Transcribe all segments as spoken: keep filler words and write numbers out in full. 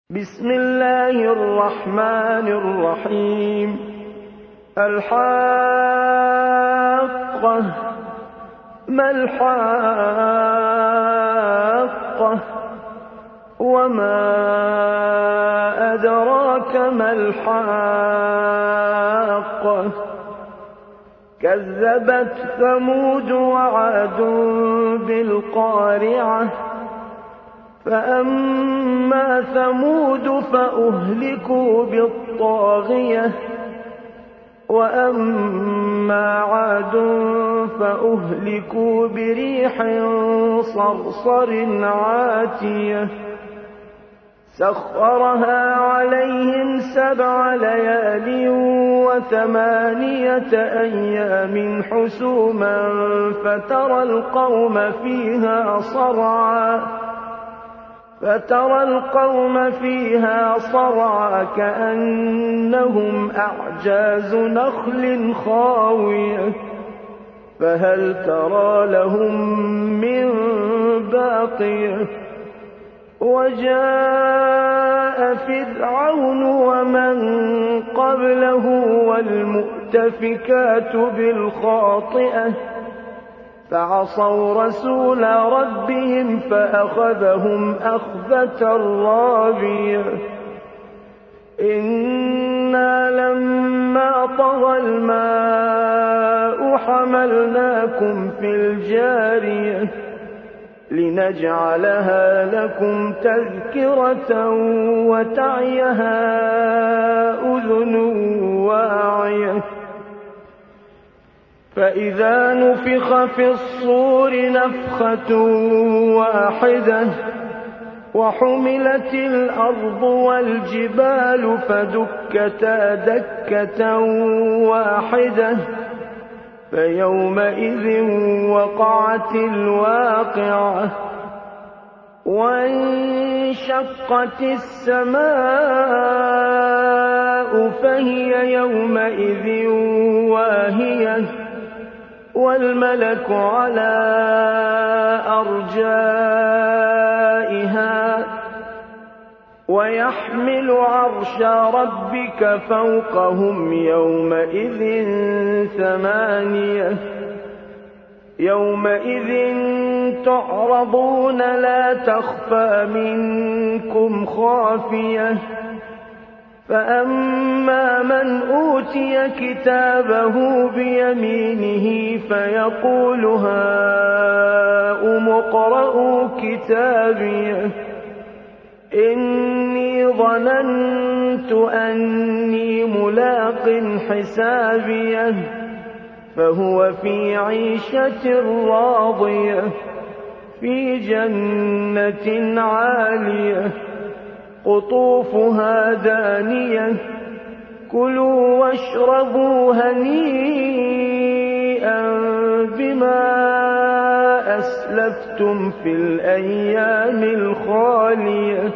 بسم الله الرحمن الرحيم الحاقة ما الحاقة وما أدراك ما الحاقة كذبت ثمود وعاد بالقارعة فأما ثمود فأهلكوا بالطاغية وأما عاد فأهلكوا بريح صرصر عاتية سخرها عليهم سبع ليال وثمانية أيام حسوما فترى القوم فيها صرعا فترى القوم فيها صرعا كأنهم أعجاز نخل خاوية فهل ترى لهم من باقية وجاء فرعون ومن قبله والمؤتفكات بالخاطئة فعصوا رسول ربهم فأخذهم أخذة رابية إنا لما طغى الماء حملناكم في الجارية لنجعلها لكم تذكرة وتعيها أذن واعية فإذا نفخ في الصور نفخة واحدة وحملت الأرض والجبال فدكتا دكة واحدة فيومئذ وقعت الواقعة وانشقت السماء فهي يومئذ واهية والملك على أرجائها ويحمل عرش ربك فوقهم يومئذ ثمانية يومئذ تعرضون لا تخفى منكم خافية فأما من أوتي كتابه بيمينه فيقول هاؤم اقرءوا كتابيه إني ظننت أني ملاق حسابيه فهو في عيشة راضية في جنة عالية قطوفها دانية كلوا واشربوا هنيئا بما أسلفتم في الأيام الخالية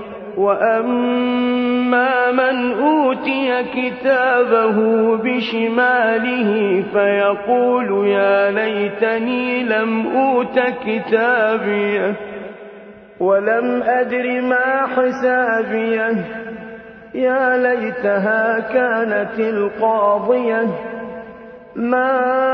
وأما من أوتي كتابه بشماله فيقول يا ليتني لم أوت كتابيه ولم أدر ما حسابيه يا ليتها كانت القاضية ما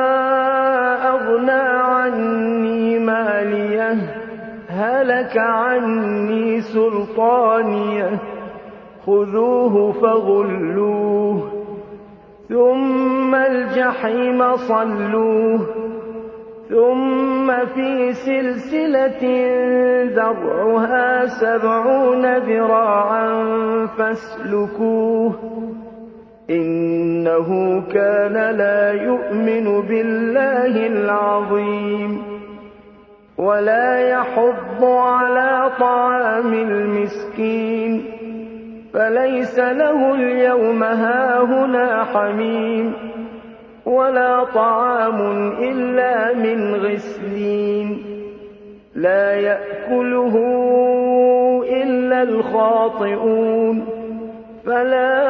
أغنى عني ماليه هلك عني سلطانيه خذوه فغلوه ثم الجحيم صلوه ثم في سلسلة ذرعها سبعون ذراعا فاسلكوه إنه كان لا يؤمن بالله العظيم ولا يحض على طعام المسكين فليس له اليوم هاهنا حميم ولا طعام إلا من غسلين لا يأكله إلا الخاطئون فلا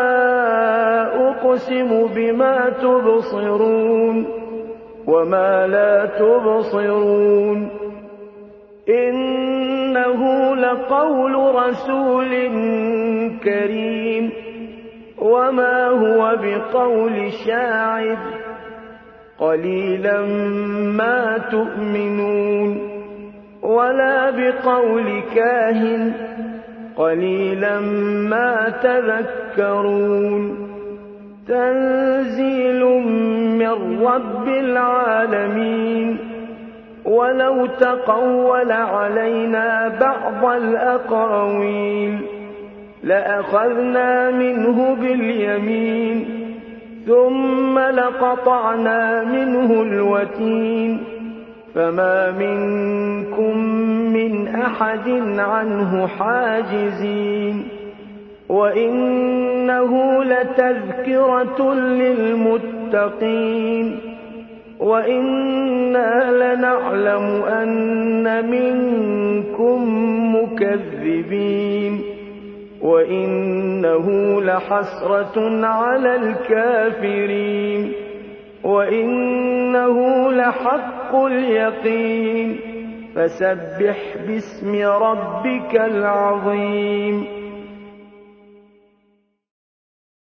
أقسم بما تبصرون وما لا تبصرون إن وإنه لقول رسول كريم وما هو بقول شاعر قليلا ما تؤمنون ولا بقول كاهن قليلا ما تذكرون تنزيل من رب العالمين ولو تقول علينا بعض الأقاويل لأخذنا منه باليمين ثم لقطعنا منه الوتين فما منكم من أحد عنه حاجزين وإنه لتذكرة للمتقين وإنا لنعلم أن منكم مكذبين وإنه لحسرة على الكافرين وإنه لحق اليقين فسبح باسم ربك العظيم